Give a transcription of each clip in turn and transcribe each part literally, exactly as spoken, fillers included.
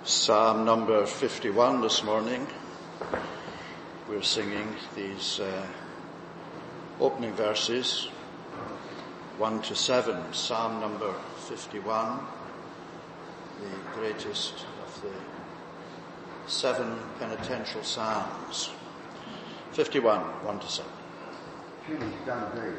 Psalm number fifty-one this morning. We're singing these uh, opening verses, one to seven. Psalm number fifty-one, the greatest of the seven penitential psalms. fifty-one, one to seven. Please stand, Dave.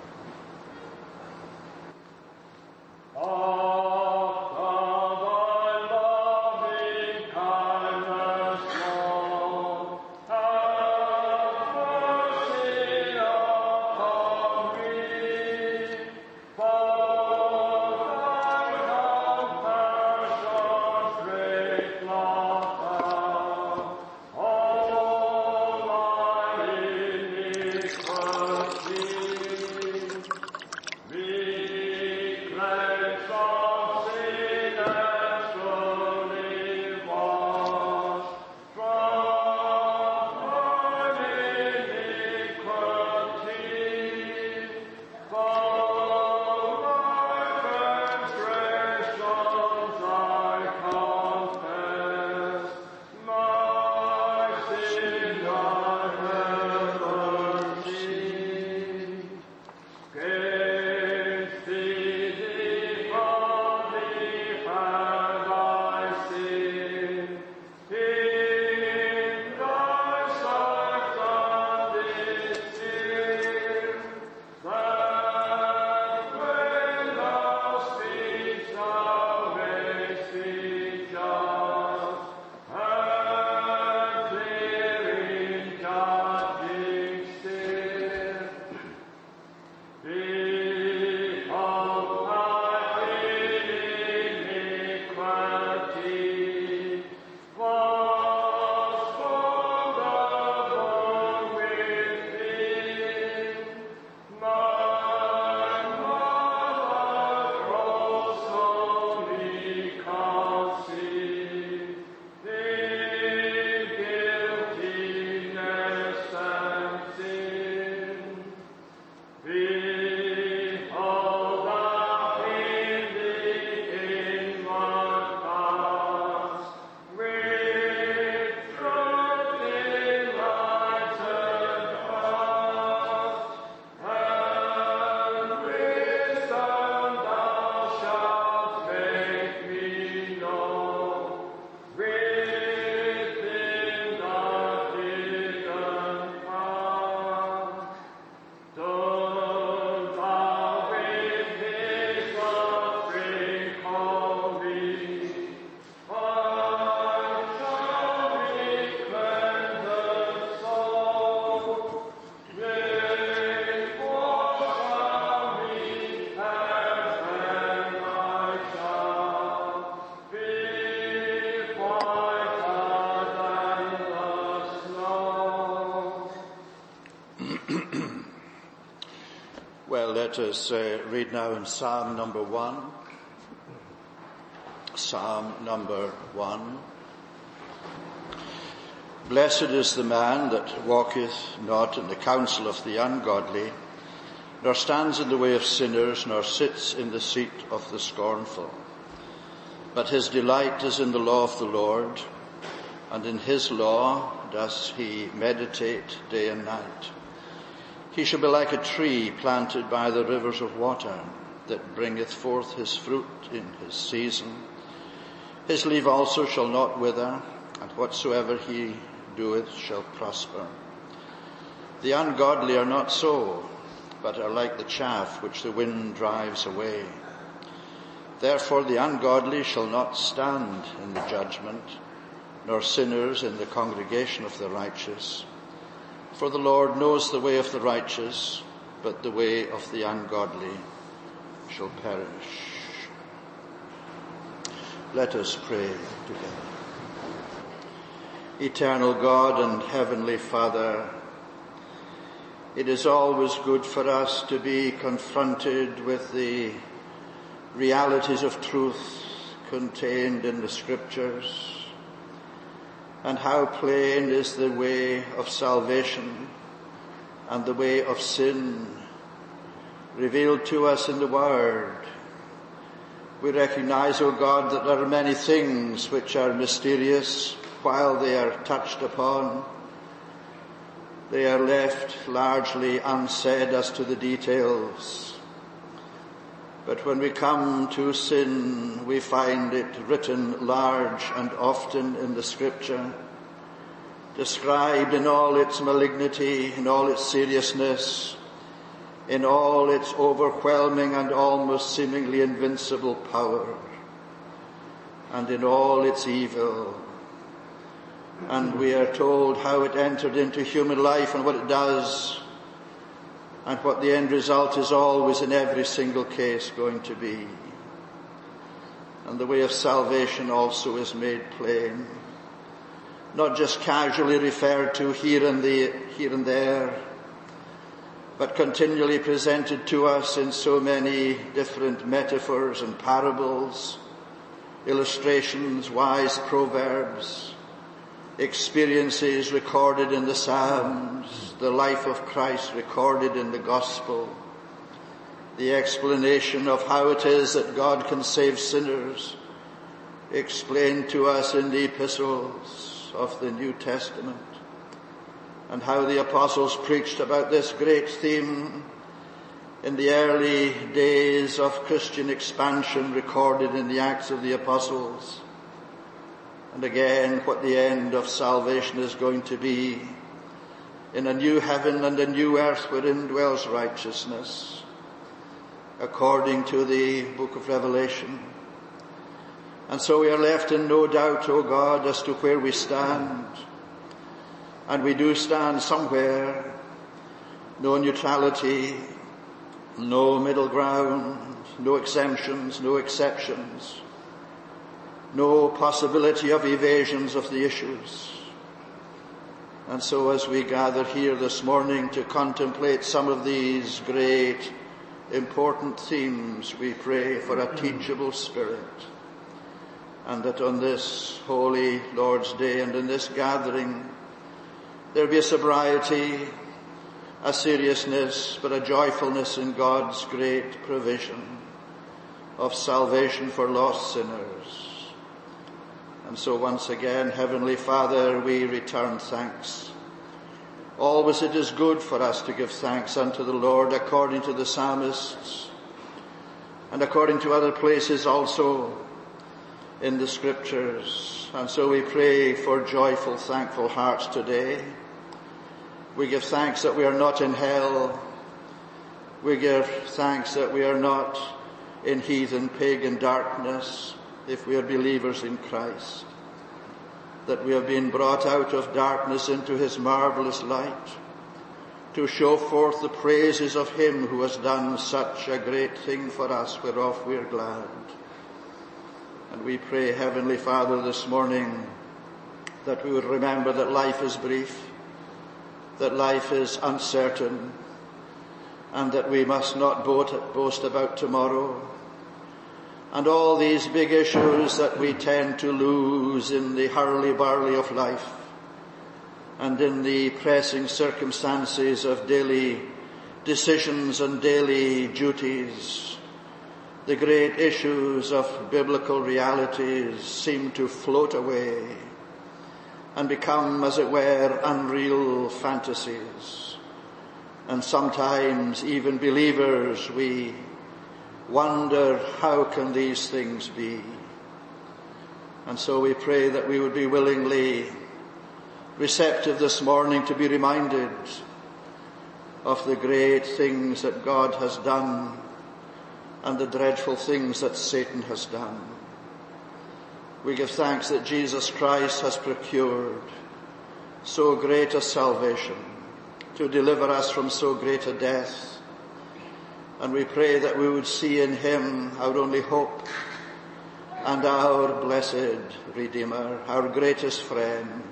Well, let us uh, read now in Psalm number one. Psalm number one. Blessed is the man that walketh not in the counsel of the ungodly, nor stands in the way of sinners, nor sits in the seat of the scornful. But his delight is in the law of the Lord, and in his law does he meditate day and night. He shall be like a tree planted by the rivers of water, that bringeth forth his fruit in his season. His leaf also shall not wither, and whatsoever he doeth shall prosper. The ungodly are not so, but are like the chaff which the wind drives away. Therefore the ungodly shall not stand in the judgment, nor sinners in the congregation of the righteous. For the Lord knows the way of the righteous, but the way of the ungodly shall perish. Let us pray together. Eternal God and Heavenly Father, it is always good for us to be confronted with the realities of truth contained in the Scriptures, and how plain is the way of salvation and the way of sin revealed to us in the Word. We recognize, O God, that there are many things which are mysterious while they are touched upon. They are left largely unsaid as to the details. But when we come to sin, we find it written large and often in the Scripture, described in all its malignity, in all its seriousness, in all its overwhelming and almost seemingly invincible power, and in all its evil. And we are told how it entered into human life and what it does, and what the end result is always in every single case going to be. And the way of salvation also is made plain, not just casually referred to here and, the, here and there, but continually presented to us in so many different metaphors and parables, illustrations, wise proverbs, experiences recorded in the Psalms, the life of Christ recorded in the Gospel, the explanation of how it is that God can save sinners, explained to us in the epistles of the New Testament, and how the apostles preached about this great theme in the early days of Christian expansion recorded in the Acts of the Apostles. And again, what the end of salvation is going to be in a new heaven and a new earth wherein dwells righteousness, according to the book of Revelation. And so we are left in no doubt, O God, as to where we stand. And we do stand somewhere. No neutrality, no middle ground, no exemptions, no exceptions. No possibility of evasions of the issues. And so as we gather here this morning to contemplate some of these great, important themes, we pray for a teachable spirit. And that on this holy Lord's Day and in this gathering, there be a sobriety, a seriousness, but a joyfulness in God's great provision of salvation for lost sinners. And so once again, Heavenly Father, we return thanks. Always it is good for us to give thanks unto the Lord, according to the psalmists and according to other places also in the Scriptures. And so we pray for joyful, thankful hearts today. We give thanks that we are not in hell. We give thanks that we are not in heathen, pagan darkness, if we are believers in Christ, that we have been brought out of darkness into his marvelous light to show forth the praises of him who has done such a great thing for us, whereof we are glad. And we pray, Heavenly Father, this morning that we would remember that life is brief, that life is uncertain, and that we must not boast about tomorrow, and all these big issues that we tend to lose in the hurly-burly of life and in the pressing circumstances of daily decisions and daily duties. The great issues of biblical realities seem to float away and become, as it were, unreal fantasies. And sometimes even believers, we wonder, how can these things be? And so we pray that we would be willingly receptive this morning to be reminded of the great things that God has done and the dreadful things that Satan has done. We give thanks that Jesus Christ has procured so great a salvation to deliver us from so great a death. And we pray that we would see in him our only hope and our blessed Redeemer, our greatest friend.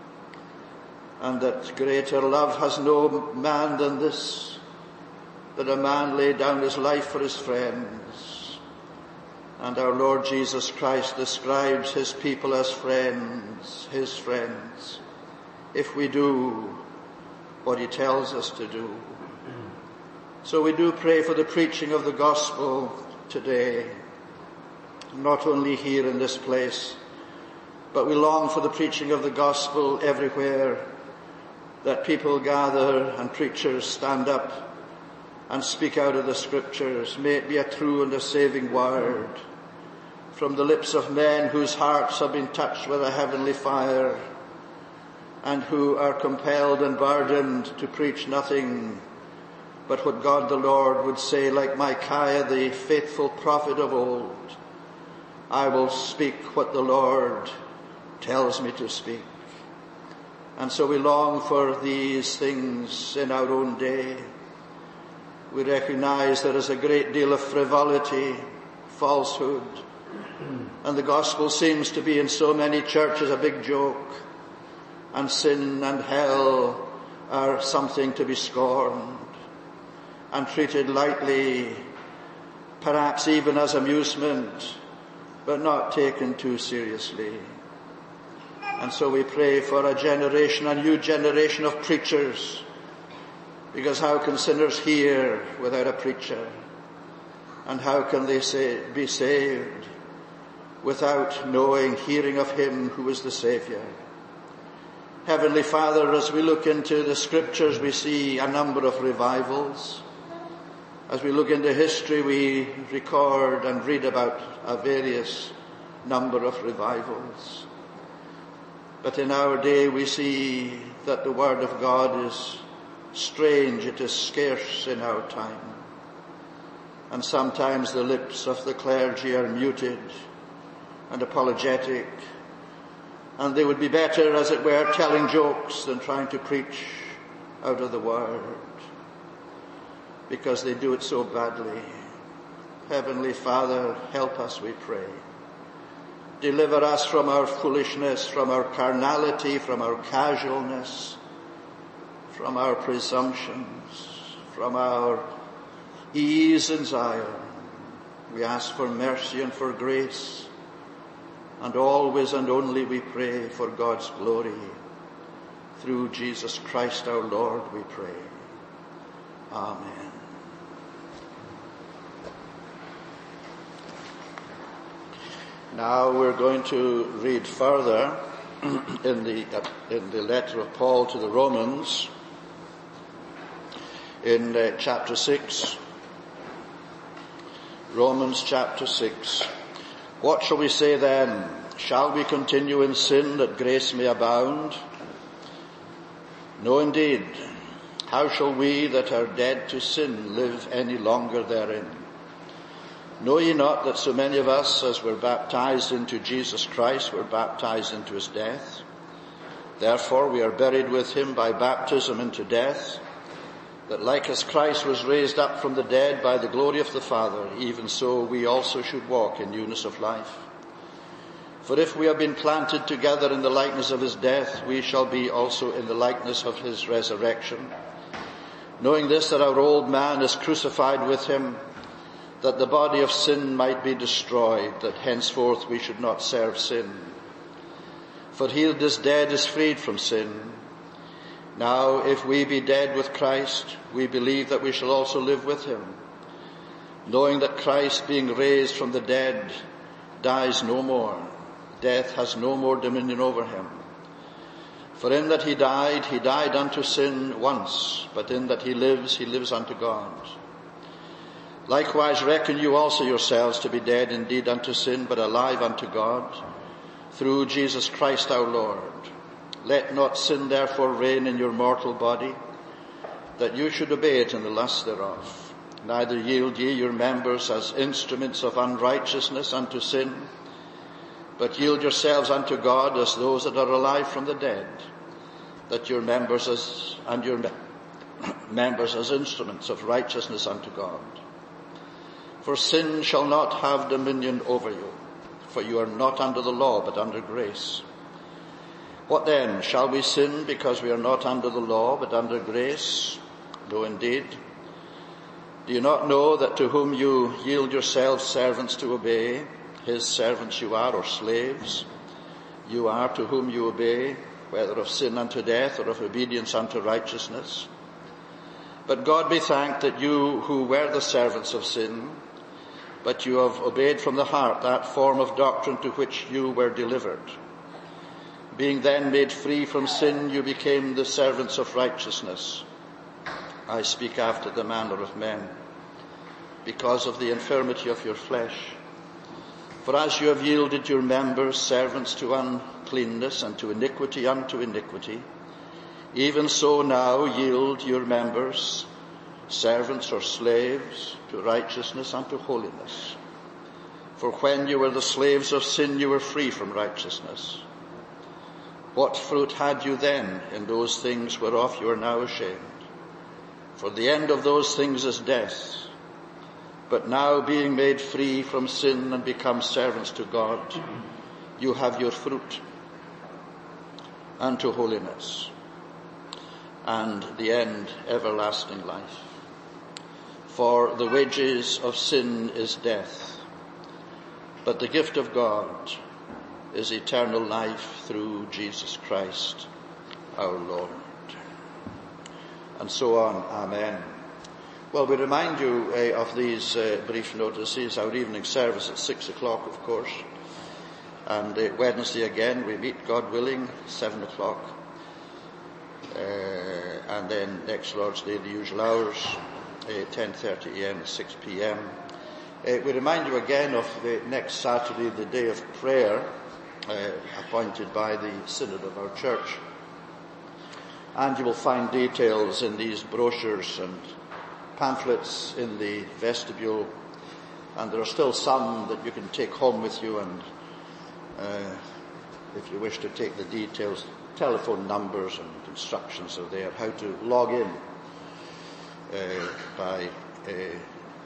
And that greater love has no man than this, that a man lay down his life for his friends. And our Lord Jesus Christ describes his people as friends, his friends, if we do what he tells us to do. So we do pray for the preaching of the gospel today, not only here in this place, but we long for the preaching of the gospel everywhere, that people gather and preachers stand up and speak out of the scriptures. May it be a true and a saving word from the lips of men whose hearts have been touched with a heavenly fire and who are compelled and burdened to preach nothing but what God the Lord would say, like Micaiah, the faithful prophet of old. I will speak what the Lord tells me to speak. And so we long for these things in our own day. We recognize there is a great deal of frivolity, falsehood, and the gospel seems to be in so many churches a big joke, and sin and hell are something to be scorned and treated lightly, perhaps even as amusement, but not taken too seriously. And so we pray for a generation, a new generation of preachers, because how can sinners hear without a preacher? And how can they say, be saved without knowing, hearing of him who is the Saviour? Heavenly Father, as we look into the scriptures, we see a number of revivals. As we look into history, we record and read about a various number of revivals. But in our day we see that the Word of God is strange, it is scarce in our time. And sometimes the lips of the clergy are muted and apologetic, and they would be better, as it were, telling jokes than trying to preach out of the Word, because they do it so badly. Heavenly Father, help us, we pray. Deliver us from our foolishness, from our carnality, from our casualness, from our presumptions, from our ease in Zion. We ask for mercy and for grace, and always and only we pray for God's glory. Through Jesus Christ our Lord we pray. Amen. Now we're going to read further in the uh, in the letter of Paul to the Romans in uh, chapter six. Romans chapter six. What shall we say then? Shall we continue in sin that grace may abound? No, indeed. How shall we that are dead to sin live any longer therein? Know ye not that so many of us, as were baptized into Jesus Christ, were baptized into his death? Therefore we are buried with him by baptism into death, that like as Christ was raised up from the dead by the glory of the Father, even so we also should walk in newness of life. For if we have been planted together in the likeness of his death, we shall be also in the likeness of his resurrection. Knowing this, that our old man is crucified with him, that the body of sin might be destroyed, that henceforth we should not serve sin. For he that is dead is freed from sin. Now if we be dead with Christ, we believe that we shall also live with him, knowing that Christ, being raised from the dead, dies no more. Death has no more dominion over him. For in that he died, he died unto sin once, but in that he lives, he lives unto God. Likewise reckon you also yourselves to be dead indeed unto sin, but alive unto God, through Jesus Christ our Lord. Let not sin therefore reign in your mortal body, that you should obey it in the lust thereof. Neither yield ye your members as instruments of unrighteousness unto sin, but yield yourselves unto God as those that are alive from the dead, that your members as, and your members as instruments of righteousness unto God. For sin shall not have dominion over you, for you are not under the law, but under grace. What then? Shall we sin because we are not under the law, but under grace? No, indeed. Do you not know that to whom you yield yourselves servants to obey, his servants you are, or slaves? You are to whom you obey, whether of sin unto death or of obedience unto righteousness. But God be thanked that you who were the servants of sin but you have obeyed from the heart that form of doctrine to which you were delivered. Being then made free from sin, you became the servants of righteousness. I speak after the manner of men, because of the infirmity of your flesh. For as you have yielded your members servants to uncleanness and to iniquity unto iniquity, even so now yield your members servants or slaves to righteousness unto holiness. For when you were the slaves of sin, you were free from righteousness. What fruit had you then in those things whereof you are now ashamed? For the end of those things is death. But now, being made free from sin and become servants to God, you have your fruit unto holiness, and the end everlasting life. For the wages of sin is death, but the gift of God is eternal life through Jesus Christ our Lord. And so on. Amen. Well, we remind you uh, of these uh, brief notices. Our evening service at six o'clock, of course. And uh, Wednesday again, we meet, God willing, seven o'clock. Uh, and then next Lord's Day, the usual hours, uh, ten thirty a.m. to six p.m. Uh, we remind you again of the next Saturday, the day of prayer, uh, appointed by the Synod of our Church. And you will find details in these brochures and pamphlets in the vestibule, and there are still some that you can take home with you, and uh, if you wish to take the details, telephone numbers and instructions are there, how to log in uh, by uh,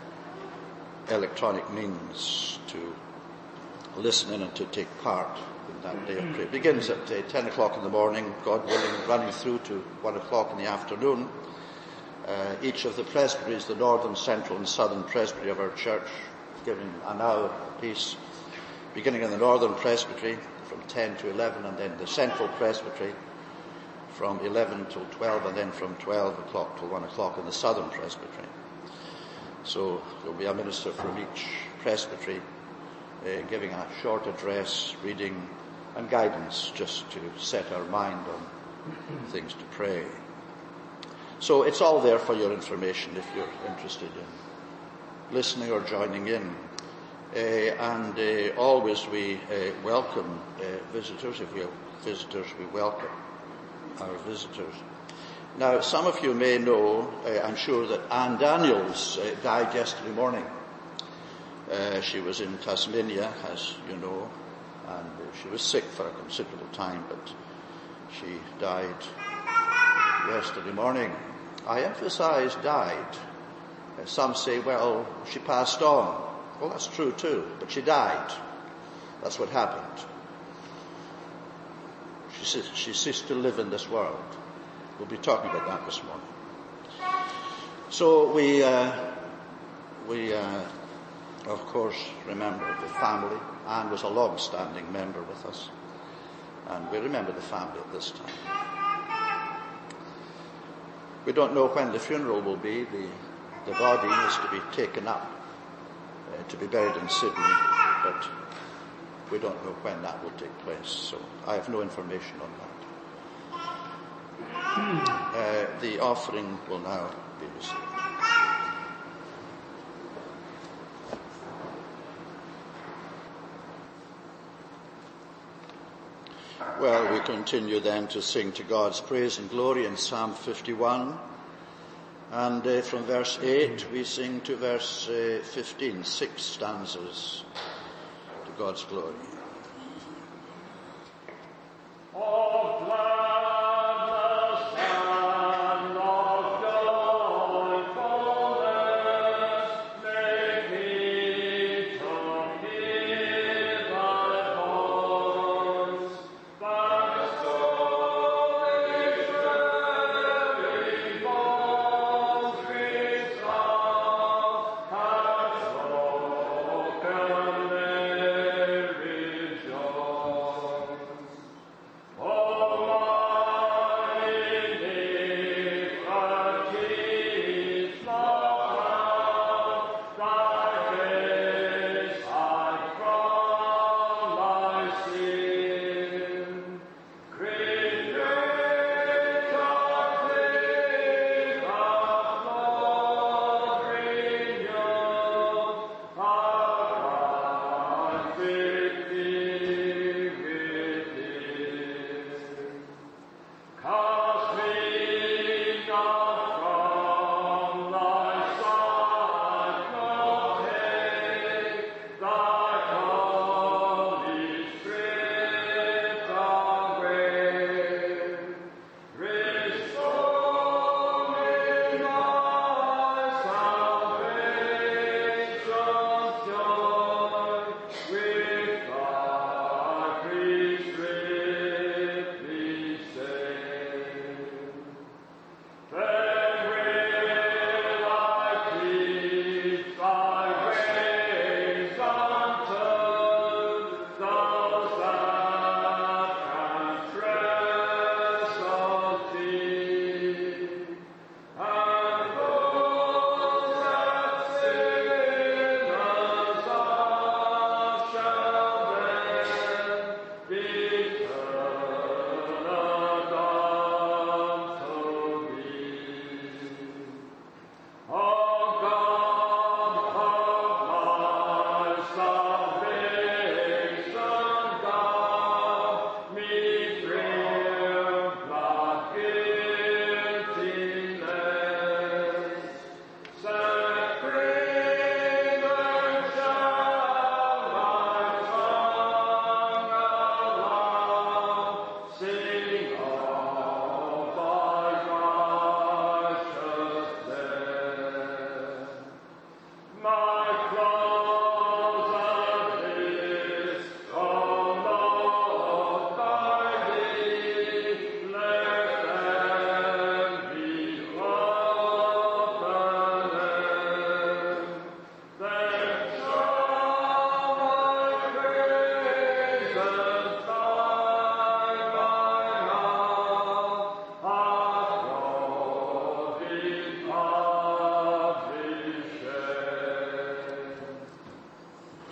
electronic means to listen in and to take part in that day of prayer. It begins at uh, ten o'clock in the morning, God willing, running through to one o'clock in the afternoon. Uh, each of the presbyteries, the northern, central and southern presbytery of our church, giving an hour apiece, beginning in the northern presbytery from ten to eleven, and then the central presbytery from eleven till twelve, and then from twelve o'clock till one o'clock in the southern presbytery. So there will be a minister from each presbytery uh, giving a short address, reading and guidance, just to set our mind on things to pray. So it's all there for your information if you're interested in listening or joining in. Uh, and uh, always we uh, welcome uh, visitors. If we have visitors, we welcome our visitors. Now, some of you may know, uh, I'm sure, that Anne Daniels uh, died yesterday morning. Uh, she was in Tasmania, as you know, and uh, she was sick for a considerable time, but she died yesterday morning. I emphasize died. Uh, some say, well, she passed on. Well, that's true too, but she died. That's what happened. She, she ceased to live in this world. We'll be talking about that this morning. So we, uh, we, uh, of course, remember the family. Anne was a long-standing member with us, and we remember the family at this time. We don't know when the funeral will be. The, the body is to be taken up, uh, to be buried in Sydney, but we don't know when that will take place, so I have no information on that. Uh, the offering will now be received. Well, we continue then to sing to God's praise and glory in Psalm fifty-one. And uh, from verse eight we sing to verse uh, fifteen, six stanzas to God's glory.